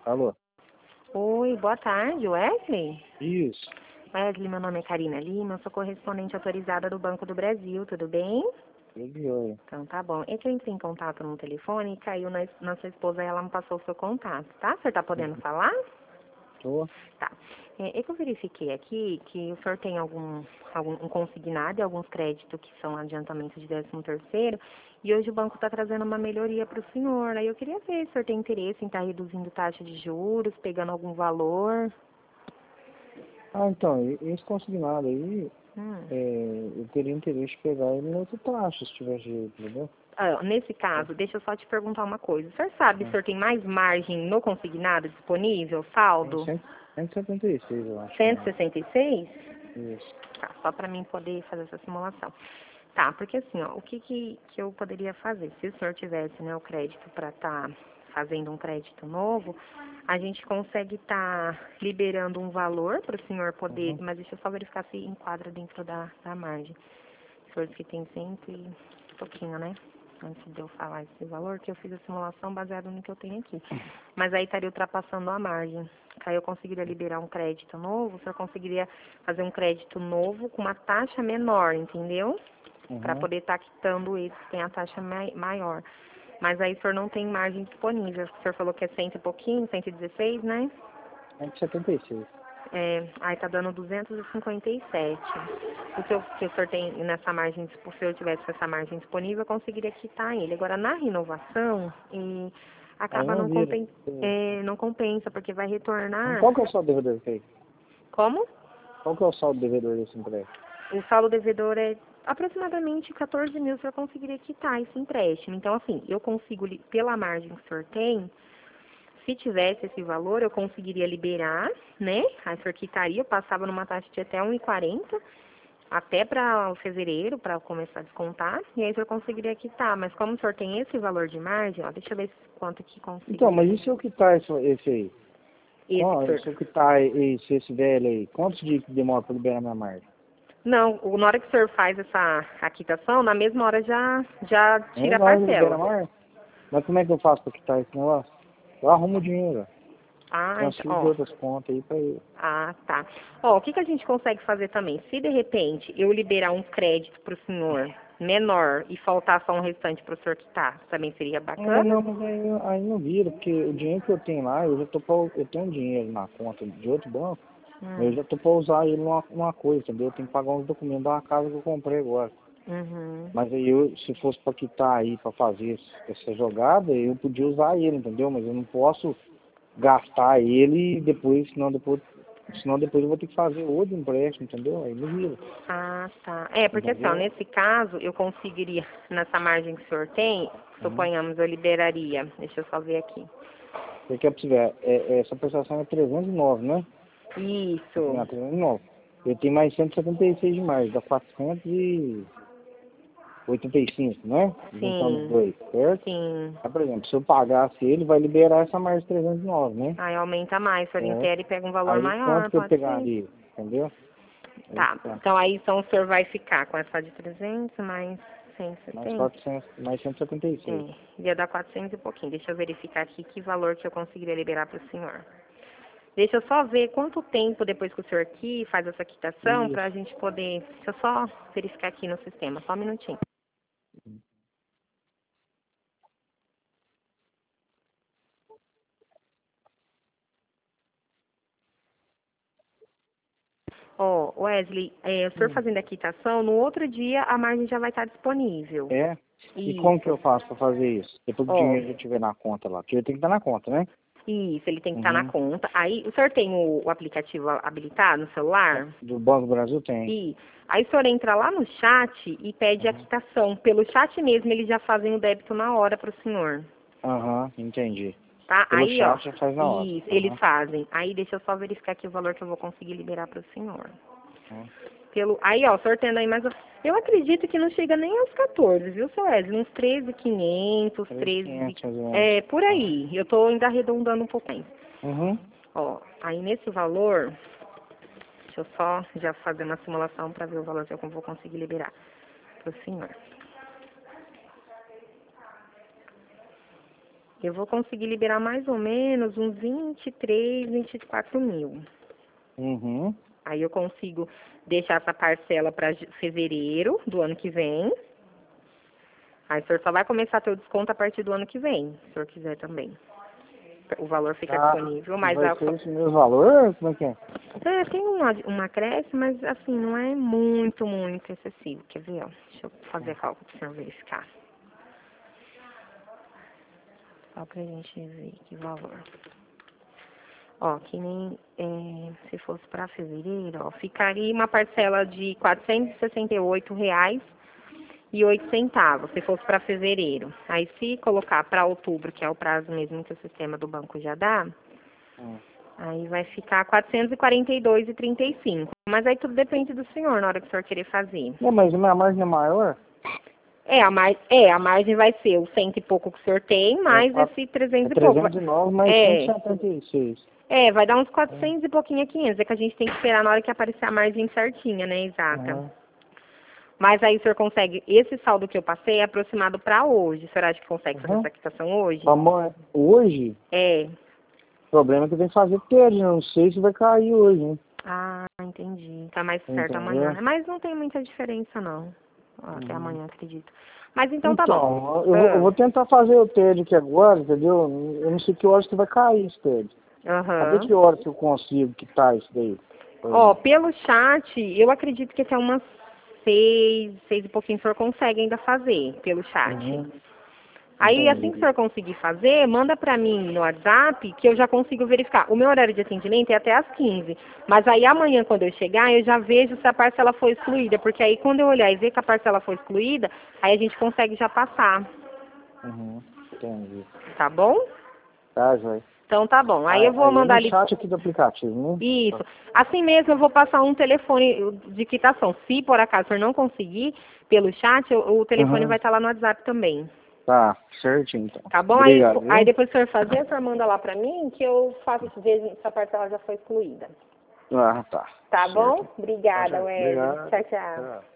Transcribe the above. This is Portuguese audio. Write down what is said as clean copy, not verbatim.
Alô? Oi, boa tarde, Wesley. Isso. Wesley, meu nome é Karina Lima, eu sou correspondente autorizada do Banco do Brasil, tudo bem? Tudo jóia. Então tá bom. É que eu entrei em contato no telefone e caiu na sua esposa e ela me passou o seu contato, tá? Você tá podendo falar? Tô. Tá. É que eu verifiquei aqui que o senhor tem um consignado e alguns créditos que são adiantamento de 13º, e hoje o banco está trazendo uma melhoria para o senhor. Aí eu queria ver se o senhor tem interesse em estar reduzindo taxa de juros, pegando algum valor. Ah, então, esse consignado aí, Hum. eu teria interesse de pegar ele em outra taxa, se tiver jeito, entendeu? Nesse caso, deixa eu só te perguntar uma coisa. O senhor sabe se o Ah, senhor tem mais margem no consignado disponível, tem saldo? 176, eu acho. Cento e Né? sessenta e seis? Isso. Tá, só para mim poder fazer essa simulação. Tá, porque assim, ó, o que eu poderia fazer? Se o senhor tivesse, né, o crédito para estar fazendo um crédito novo, a gente consegue estar liberando um valor para o senhor poder, Uhum. mas deixa eu só verificar se enquadra dentro da margem. O senhor disse que tem cento e pouquinho, né? Antes de eu falar esse valor, que eu fiz a simulação baseada no que eu tenho aqui. Mas aí estaria ultrapassando a margem. Aí eu conseguiria liberar um crédito novo, o senhor conseguiria fazer um crédito novo com uma taxa menor, entendeu? Para Uhum. poder estar quitando esse que tem a taxa maior. Mas aí o senhor não tem margem disponível. O senhor falou que é cento e pouquinho, 116, né? 176. Aí tá dando 257. Se o senhor tem nessa margem, se o senhor tivesse essa margem disponível, eu conseguiria quitar ele. Agora, na renovação, Aí acaba não vira. não compensa, porque vai retornar. Qual que é o saldo devedor que tem? Como? Qual que é o saldo devedor desse empréstimo? O saldo devedor é aproximadamente 14 mil, o senhor conseguiria quitar esse empréstimo. Então, assim, eu consigo, pela margem que o senhor tem, se tivesse esse valor, eu conseguiria liberar, né? Aí o senhor quitaria, eu passava numa taxa de até 1,40, até para o fevereiro, para começar a descontar, e aí o senhor conseguiria quitar. Mas como o senhor tem esse valor de margem, ó, deixa eu ver quanto que Então, mas e conseguiria. se eu quitar esse aí? Esse que o senhor... Se eu quitar esse velho aí, quantos dias que demora para liberar minha margem? Não, na hora que o senhor faz a quitação, na mesma hora já tira a Na hora que libera a parcela. margem? Mas como é que eu faço para quitar esse negócio? Eu arrumo o dinheiro. Ah, então, Transfiro de ó. outras contas aí para ele. Ah, tá. Ó, o que a gente consegue fazer também? Se de repente eu liberar um crédito para o senhor menor e faltar só um restante para o senhor quitar, também seria bacana? Não, mas aí não vira, porque o dinheiro que eu tenho lá, eu tenho um dinheiro na conta de outro banco, mas eu Hum, já tô para usar ele numa coisa, entendeu? Eu tenho que pagar uns documentos da casa que eu comprei agora. uhum. Mas aí se fosse para quitar aí, para fazer essa jogada, eu podia usar ele, entendeu? Mas eu não posso gastar ele e senão depois eu vou ter que fazer outro empréstimo, entendeu? Aí não vira. Ah, tá. É, porque assim, ó, Entendeu? nesse caso, eu conseguiria, nessa margem que o senhor tem, Uhum. suponhamos, eu liberaria, deixa eu só ver aqui. Porque, pra você ver, essa prestação é 309, né? Isso, Não, 309. Eu tenho mais 176 de mais, dá 485, né? Juntando os sim, dois, certo? sim. Aí, por exemplo, se eu pagasse ele, vai liberar essa mais 309, né? Aí aumenta mais, o senhor Certo? inteira e pega um valor Aí quanto maior, que eu pode ser. pegaria? Entendeu? Aí Tá, tá. então aí então o senhor vai ficar com essa de 300 mais Mais 170. 400, mais 176. Ia dar 400 e pouquinho. Deixa eu verificar aqui que valor que eu conseguiria liberar para o senhor. Deixa eu só ver quanto tempo depois que o senhor aqui faz essa quitação para a Isso. gente poder... Deixa eu só verificar aqui no sistema, só um minutinho. Ó, Wesley, o senhor Hum. fazendo a quitação, no outro dia a margem já vai estar disponível. É? E como que Isso. eu faço para fazer isso? Depois que o Ó, dinheiro já estiver na conta lá. Porque ele tem que estar na conta, né? isso, ele tem que estar na Uhum. conta. Aí, o senhor tem o aplicativo habilitado no celular? Do Banco do Brasil tem. E aí o senhor entra lá no chat e pede a Uhum. quitação. Pelo chat mesmo, eles já fazem o débito na hora para o senhor. Aham, entendi. Tá? Pelo Aí, ó, chat já faz na hora. isso, eles Aham. fazem. Aí deixa eu só verificar aqui o valor que eu vou conseguir liberar para o senhor. Uhum. Aí, ó, sorteando aí mais. Eu acredito que não chega nem aos 14, viu, seu Wesley? Uns 13.500, 13. 3.500 mais ou menos. É, por Aham. aí. Eu tô ainda arredondando um pouquinho. Uhum. Ó, aí nesse valor, deixa eu só já fazer uma simulação para ver o valor que eu vou conseguir liberar para o senhor. Eu vou conseguir liberar mais ou menos uns 23, 24 mil. Uhum. Aí eu consigo deixar essa parcela para fevereiro do ano que vem. Aí o senhor só vai começar a ter o desconto a partir do ano que vem, se o senhor quiser também. O valor fica disponível, mas... Vai ser esse mesmo valor? Como é que é? Tem um acréscimo, mas assim, não é muito excessivo. Quer ver, ó? Deixa eu fazer a cálculo para o senhor verificar. Só pra gente ver que valor. Ó, que nem se fosse para fevereiro, ó, ficaria uma parcela de R$ 468,08 se fosse para fevereiro. Aí se colocar para outubro, que é o prazo mesmo que o sistema do banco já dá, aí vai ficar R$ 442,35. Mas aí tudo depende do senhor, na hora que o senhor querer fazer. Não, mas a minha margem é maior? A margem vai ser o 100 e pouco que o senhor tem, mais esse 300 e pouco. 309 mais 176. Vai dar uns 400 e pouquinho a 500. É que a gente tem que esperar na hora que aparecer a margem certinha, né? Exata. Mas aí o senhor consegue, esse saldo que eu passei é aproximado para hoje. O senhor acha que consegue fazer essa quitação hoje? Amor, hoje? O problema é que tem que fazer TED, não sei se vai cair hoje, hein? Ah, entendi. Tá mais certo amanhã, né? Mas não tem muita diferença, não. Até amanhã, acredito. Mas então tá bom. Eu vou tentar fazer o TED aqui agora, entendeu? Eu não sei que horas que vai cair esse TED. Até que hora que eu consigo quitar isso daí? Pelo chat, eu acredito que até umas 6 e pouquinho o senhor consegue ainda fazer pelo chat. Aí, assim que o senhor conseguir fazer, manda pra mim no WhatsApp que eu já consigo verificar. O meu horário de atendimento é até às 15. Mas aí amanhã, quando eu chegar, eu já vejo se a parcela foi excluída. Porque aí, quando eu olhar e ver que a parcela foi excluída, aí a gente consegue já passar. Entendi. Tá bom? Tá, joia. Então tá bom. Aí eu vou mandar ali... no chat aqui do aplicativo, né? Isso. Assim mesmo eu vou passar um telefone de quitação. Se por acaso o senhor não conseguir pelo chat, o telefone vai estar lá no WhatsApp também. Tá, certinho então. Tá bom? Obrigado, Aí depois que o senhor fazer, o senhor manda lá pra mim que eu faço vejo se a parcela já foi excluída. Tá. Tá certo. bom? Obrigada, Tá, Wesley. obrigado. Tchau, tchau.